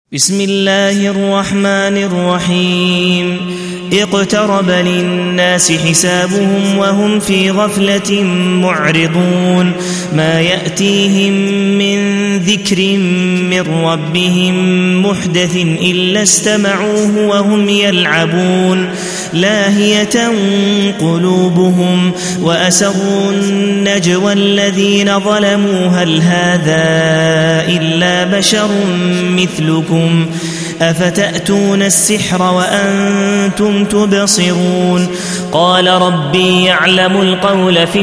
بسم الله الرحمن الرحيم اقترب للناس حسابهم وهم في غفلة معرضون ما يأتيهم من ذكر من ربهم محدث إلا استمعوه وهم يلعبون لاهية قلوبهم وأسروا النجوى الذين ظلموا هل هذا إلا بشر مثلكم أفتأتون السحر وأنتم تبصرون قال ربي يعلم القول في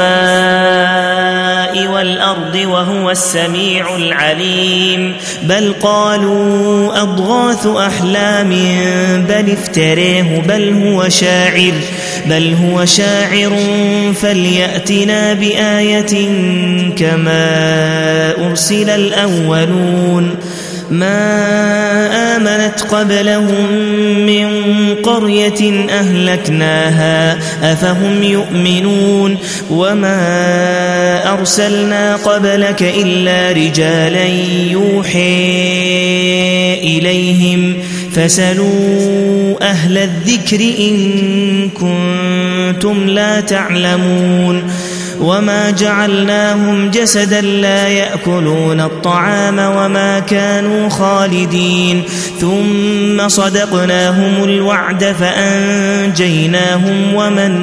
السماء والأرض وهو السميع العليم بل قالوا أضغاث أحلام بل افتريه بل هو شاعر فليأتنا بآية كما أرسل الأولون ما آمنت قبلهم من قرية أهلكناها أفهم يؤمنون وما أرسلنا قبلك إلا رجالا يوحي إليهم فسلوا أهل الذكر إن كنتم لا تعلمون وما جعلناهم جسدا لا يأكلون الطعام وما كانوا خالدين ثم صدقناهم الوعد فأنجيناهم ومن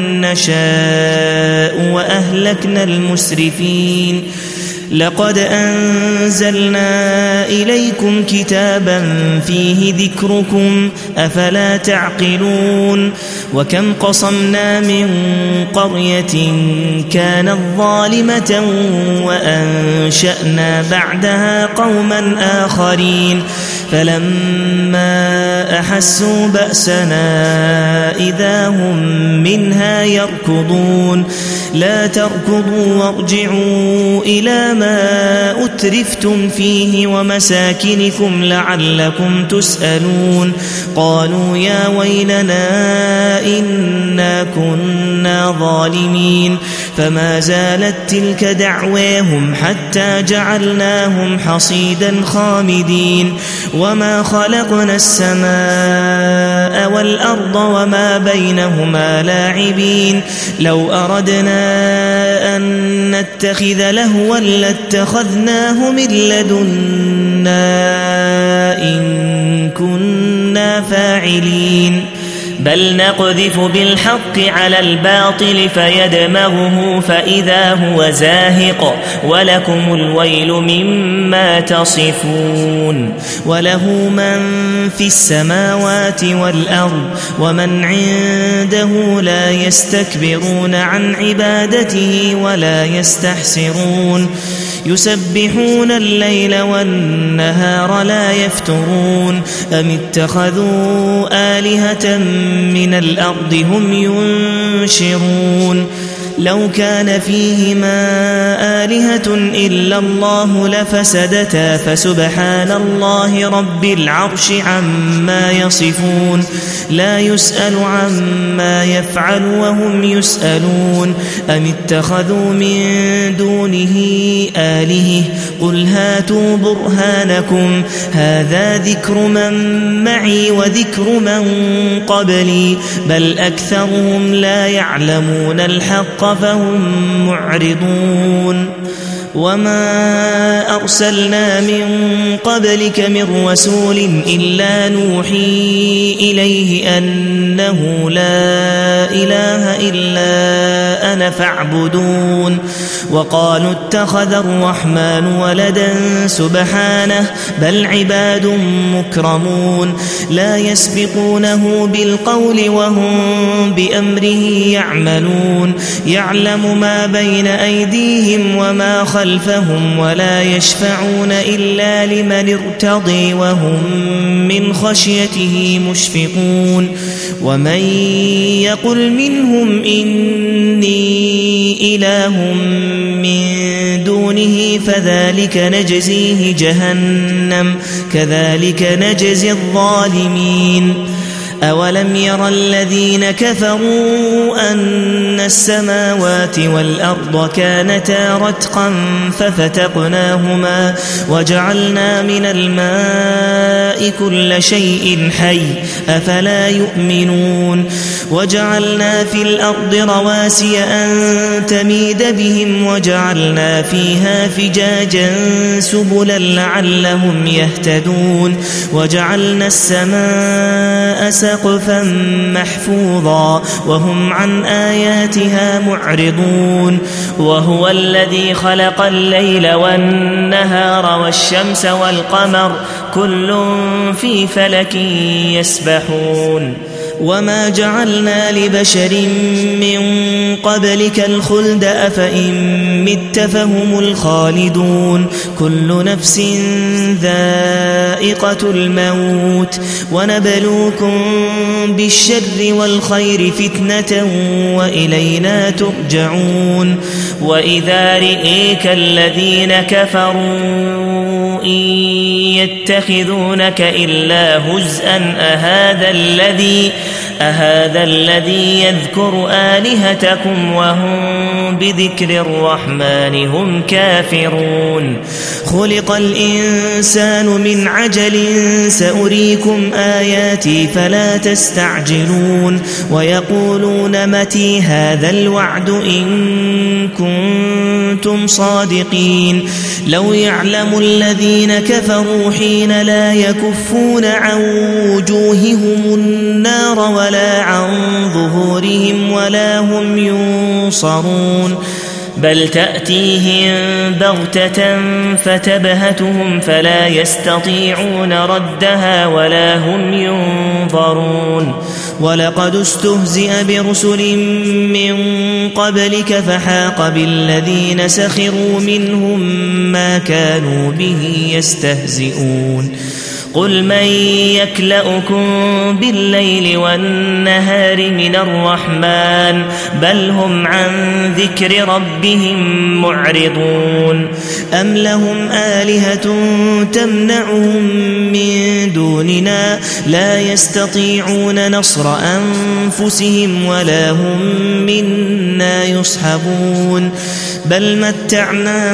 نشاء وأهلكنا المسرفين لقد أنزلنا إليكم كتابا فيه ذكركم أفلا تعقلون وكم قصمنا من قرية كانت ظالمة وأنشأنا بعدها قوما آخرين فلما أحسوا بأسنا إذا هم منها يركضون لا تركضوا وارجعوا إلى ما أترفتم فيه ومساكنكم لعلكم تسألون قالوا يا ويلنا إنا كنا ظالمين فما زالت تلك دعواهم حتى جعلناهم حصيدا خامدين وما خلقنا السماء والأرض وما بينهما لاعبين لو أردنا أن نتخذ لهوا لاتخذناه من لدنا إن كنا فاعلين بل نقذف بالحق على الباطل فيدمغه فإذا هو زاهق ولكم الويل مما تصفون وله من في السماوات والأرض ومن عنده لا يستكبرون عن عبادته ولا يستحسرون يسبحون الليل والنهار لا يفترون أم اتخذوا آلهة من الأرض هم ينشرون لو كان فيهما آلهة إلا الله لفسدتا فسبحان الله رب العرش عما يصفون لا يسأل عما يفعل وهم يسألون أم اتخذوا من دونه آلهة قل هاتوا برهانكم هذا ذكر من معي وذكر من قبلي بل أكثرهم لا يعلمون الحق فهم معرضون وما أرسلنا من قبلك من رسول إلا نوحي إليه أنه لا إله إلا أنا فاعبدون وقالوا اتخذ الرحمن ولدا سبحانه بل عباد مكرمون لا يسبقونه بالقول وهم بأمره يعملون يعلم ما بين أيديهم وما خلفهم ولا يشفعون إلا لمن ارتضي وهم من خشيته مشفقون ومن يقل منهم إني إله من دونه فذلك نجزيه جهنم كذلك نجزي الظالمين أولم ير الذين كفروا أن السماوات والأرض كانتا رتقا ففتقناهما وجعلنا من الماء كل شيء حي أفلا يؤمنون وجعلنا في الأرض رواسي أن تميد بهم وجعلنا فيها فجاجا سبلا لعلهم يهتدون وجعلنا السماء سقفا محفوظا وهم عن آياتها معرضون وهو الذي خلق الليل والنهار والشمس والقمر كل في فلك يسبحون وما جعلنا لبشر من قبلك الخلد أفإن مت فهم الخالدون كل نفس ذائقة الموت ونبلوكم بالشر والخير فتنة وإلينا ترجعون وإذا رئيك الذين كفروا إن يتخذونك إلا هزءا أهذا الذي يذكر آلهتكم وهم بذكر الرحمن هم كافرون خلق الإنسان من عجل سأريكم آياتي فلا تستعجلون ويقولون متى هذا الوعد إن كنتم صادقين لو يعلم الذين كفروا حين لا يكفون عن وجوههم النار ولا عن ظهورهم ولا هم ينصرون بل تأتيهم بغتة فتبهتهم فلا يستطيعون ردها ولا هم ينظرون ولقد استهزئ برسل من قبلك فحاق بالذين سخروا منهم ما كانوا به يستهزئون قل من يكلؤكم بالليل والنهار من الرحمن بل هم عن ذكر ربهم معرضون أم لهم آلهة تمنعهم من دوننا لا يستطيعون نصر أنفسهم ولا هم منا يصحبون بل متعنا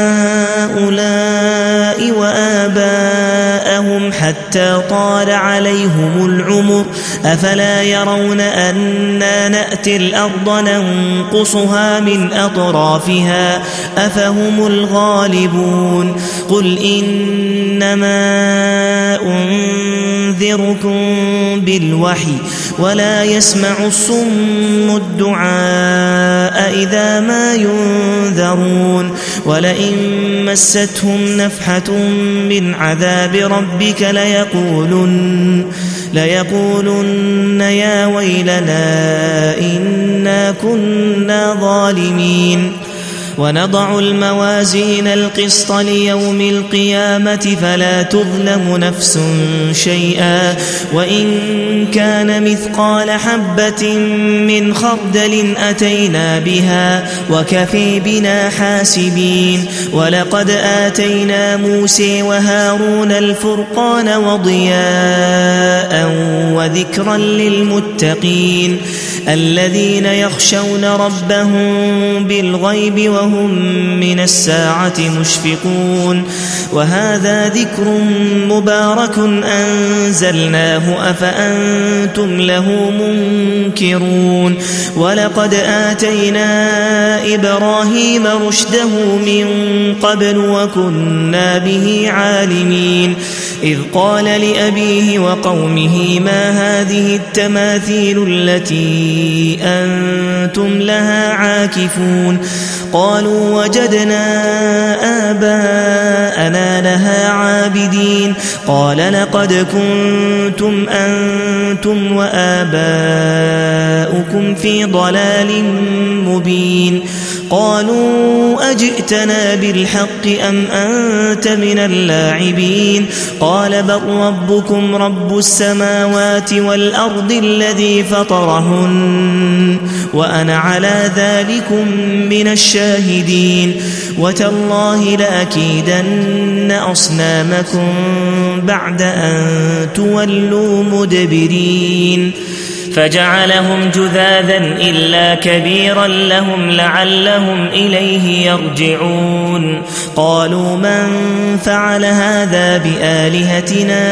هؤلاء وآباءهم حتى طال عليهم العمر أفلا يرون أنا نأتي الأرض ننقصها من أطرافها أفهم الغالبون قل إنما أنذركم بالوحي ولا يسمع الصم الدعاء إذا ما ينذرون ولئن مستهم نفحة من عذاب ربك ليقولن يا ويلنا إنا كنا ظالمين ونضع الموازين القسط ليوم القيامة فلا تظلم نفس شيئا وإن كان مثقال حبة من خردل أتينا بها وكفي بنا حاسبين ولقد آتينا موسى وهارون الفرقان وضياء وذكرا للمتقين الذين يخشون ربهم بالغيب وهم من الساعة مشفقون وهذا ذكر مبارك أنزلناه أفأنتم له منكرون ولقد آتينا إبراهيم رشده من قبل وكنا به عالمين إذ قال لأبيه وقومه ما هذه التماثيل التي أنتم لها عاكفون قالوا وجدنا آباءنا لها عابدين قال لقد كنتم أنتم وآباؤكم في ضلال مبين قالوا أجئتنا بالحق أم أنت من اللاعبين قال بل ربكم رب السماوات والأرض الذي فطرهن وأنا على ذلكم من الشاهدين وتالله لأكيدن أصنامكم بعد أن تولوا مدبرين فجعلهم جذاذا إلا كبيرا لهم لعلهم إليه يرجعون قالوا من فعل هذا بآلهتنا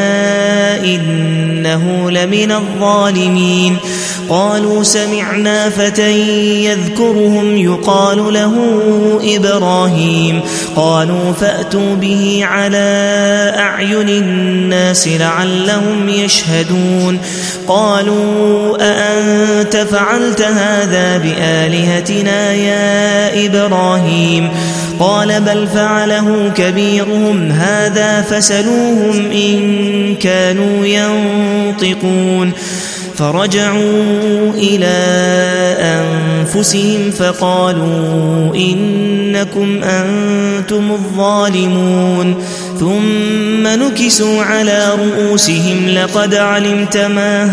إنه لمن الظالمين قالوا سمعنا فتى يذكرهم يقال له إبراهيم قالوا فأتوا به على أعين الناس لعلهم يشهدون قالوا أأنت فعلت هذا بآلهتنا يا إبراهيم قال بل فعله كبيرهم هذا فسلوهم إن كانوا ينطقون فرجعوا إلى أنفسهم فقالوا إنكم أنتم الظالمون ثم نكسوا على رؤوسهم لقد علمت ما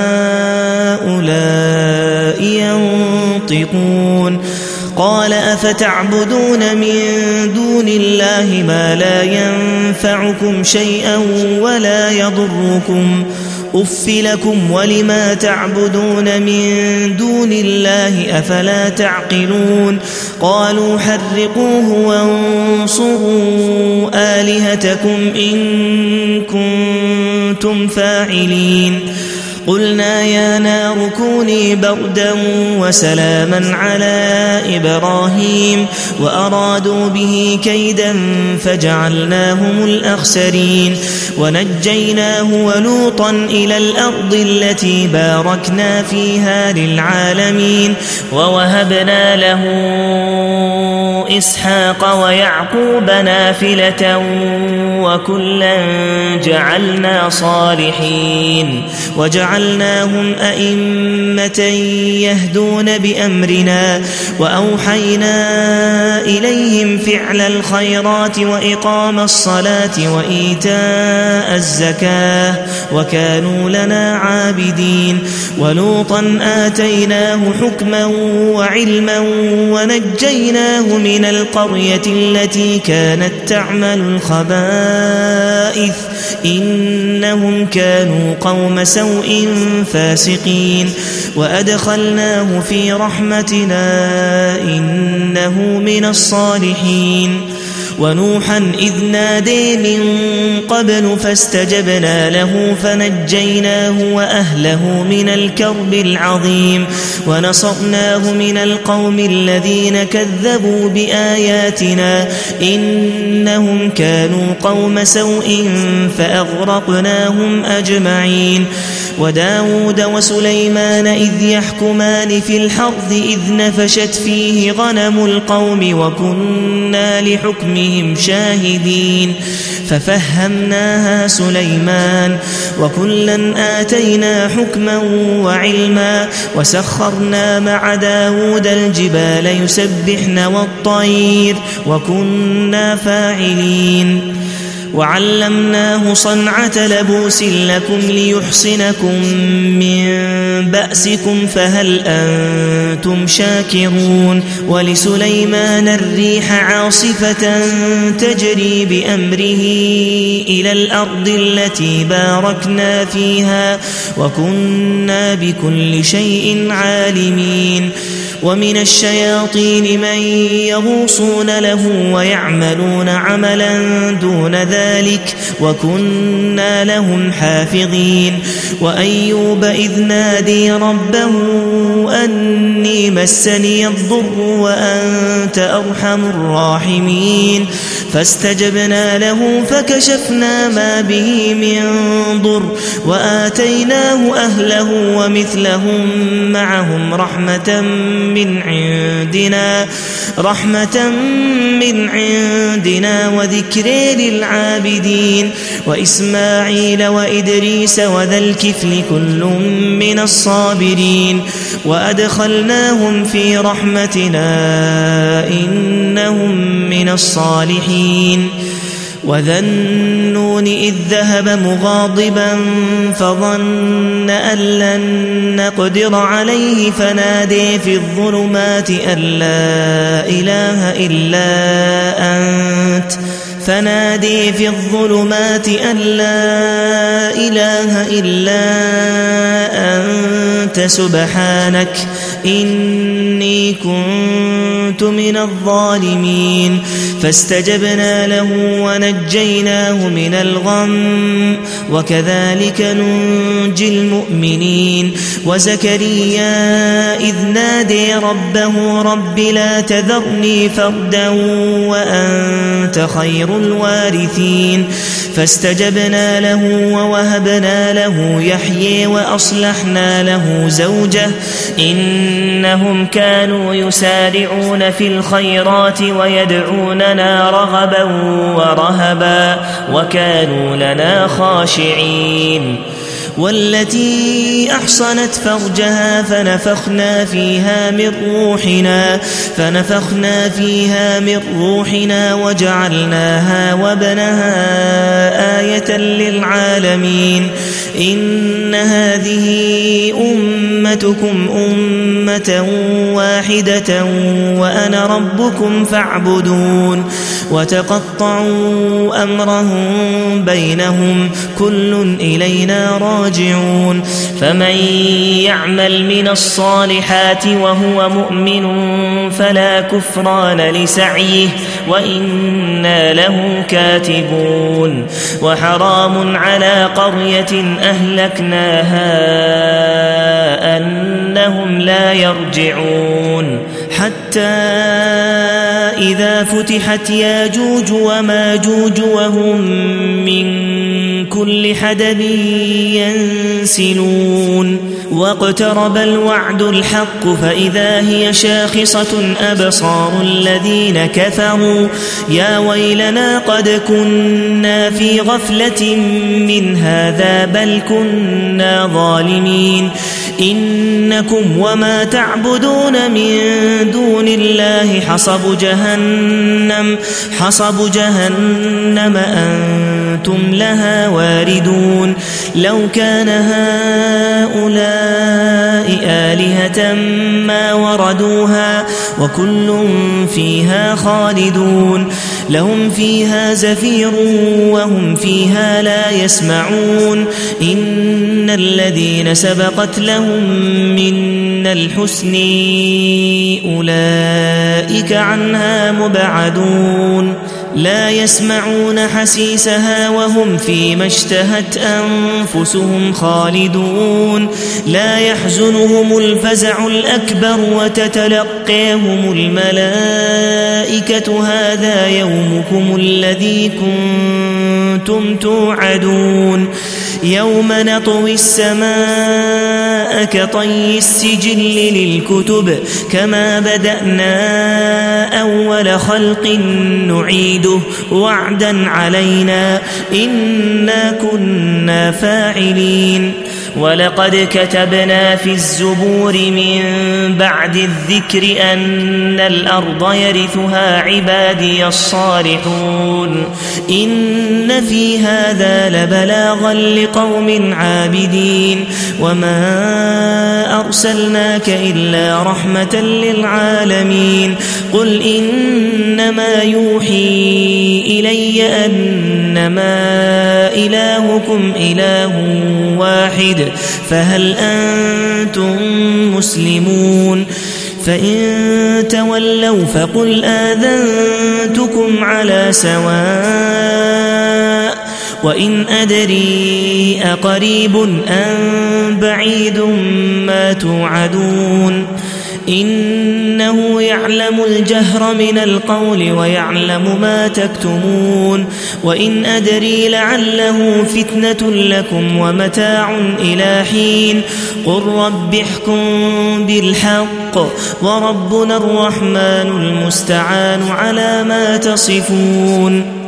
هؤلاء ينطقون قال أفتعبدون من دون الله ما لا ينفعكم شيئا ولا يضركم أف لكم ولما تعبدون من دون الله أفلا تعقلون قالوا حرقوه وانصروا آلهتكم إن كنتم فاعلين قلنا يا نار كوني بردا وسلاما على إبراهيم وأرادوا به كيدا فجعلناهم الأخسرين ونجيناه ولوطا إلى الأرض التي باركنا فيها للعالمين ووهبنا له إسحاق ويعقوب نافلة وكلا جعلنا صالحين وجعلناهم أئمة يهدون بأمرنا وأوحينا إليهم فعل الخيرات وإقام الصلاة وإيتاء الزكاة وكانوا لنا عابدين ولوطا آتيناه حكما وعلما ونجيناه من القرية التي كانت تعمل الخبائث إنهم كانوا قوم سوء فاسقين وأدخلناه في رحمتنا إنه من الصالحين ونوحا إذ نادي من قبل فاستجبنا له فنجيناه وأهله من الكرب العظيم ونصرناه من القوم الذين كذبوا بآياتنا إنهم كانوا قوم سوء فأغرقناهم أجمعين وداود وسليمان إذ يحكمان في الحرث إذ نفشت فيه غنم القوم وكنا لحكمهم شاهدين ففهمناها سليمان وكلا آتينا حكما وعلما وسخرنا مع داود الجبال يسبحن والطير وكنا فاعلين وعلمناه صنعة لبوس لكم ليحصنكم من بأسكم فهل أنتم شاكرون ولسليمان الريح عاصفة تجري بأمره إلى الأرض التي باركنا فيها وكنا بكل شيء عالمين ومن الشياطين من يغوصون له ويعملون عملا دون ذلك وكنا لهم حافظين وأيوب إذ نادي ربه أني مسني الضر وأنت أرحم الراحمين فاستجبنا له فكشفنا ما به من ضر وآتيناه أهله ومثلهم معهم رحمة من عندنا وذكر للعابدين وإسماعيل وإدريس وذا الكفل كل من الصابرين وأدخلناهم في رحمتنا إنهم من الصالحين وذا النون إذ ذهب مغاضبا فظن أن لن نقدر عليه فنادي في الظلمات أن لا إله إلا أنت فنادي في الظلمات أن لا إله إلا أنت سبحانك إني كنت من الظالمين فاستجبنا له ونجيناه من الغم وكذلك ننجي المؤمنين وزكريا إذ نادي ربه رب لا تذرني فردا وأنت خير الوارثين فاستجبنا له ووهبنا له يحيى وأصلحنا له زوجه إنهم كانوا يسارعون في الخيرات ويدعوننا رغبا ورهبا وكانوا لنا خاشعين والتي أحصنت فرجها فنفخنا فيها من روحنا وجعلناها وابنها آية للعالمين إن هذه أمتكم أمة واحدة وأنا ربكم فاعبدون وتقطعوا أمرهم بينهم كل إلينا راجعون فمن يعمل من الصالحات وهو مؤمن فلا كفران لسعيه وإنا له كاتبون وحرام على قرية أهلكناها أنهم لا يرجعون حتى إذا فتحت ياجوج وماجوج وهم من كل حدب ينسلون واقترب الوعد الحق فإذا هي شاخصة أبصار الذين كفروا يا ويلنا قد كنا في غفلة من هذا بل كنا ظالمين إنكم وما تعبدون من دون الله حصب جهنم أنتم لها واردون لو كان هؤلاء آلهة ما وردوها وكل فيها خالدون لهم فيها زفير وهم فيها لا يسمعون إن الذين سبقت لهم منا الحسن أولئك عنها مبعدون لا يسمعون حسيسها وهم فيما اشتهت أنفسهم خالدون لا يحزنهم الفزع الأكبر وتتلقيهم الملائكة هذا يومكم الذي كنتم توعدون يوم نطوي السماء كطي السجل للكتب كما بدأنا أول خلق نعيده وعدا علينا إنا كنا فاعلين ولقد كتبنا في الزبور من بعد الذكر أن الأرض يرثها عبادي الصالحون إن في هذا لبلاغا لقوم عابدين وما أرسلناك إلا رحمة للعالمين قل إنما يوحي إلي أنما إلهكم إله واحد فهل أنتم مسلمون فإن تولوا فقل آذنتكم على سواء وإن أدري أقريب أم بعيد ما توعدون إنه يعلم الجهر من القول ويعلم ما تكتمون وإن أدري لعله فتنة لكم ومتاع إلى حين قل رب احكم بالحق وربنا الرحمن المستعان على ما تصفون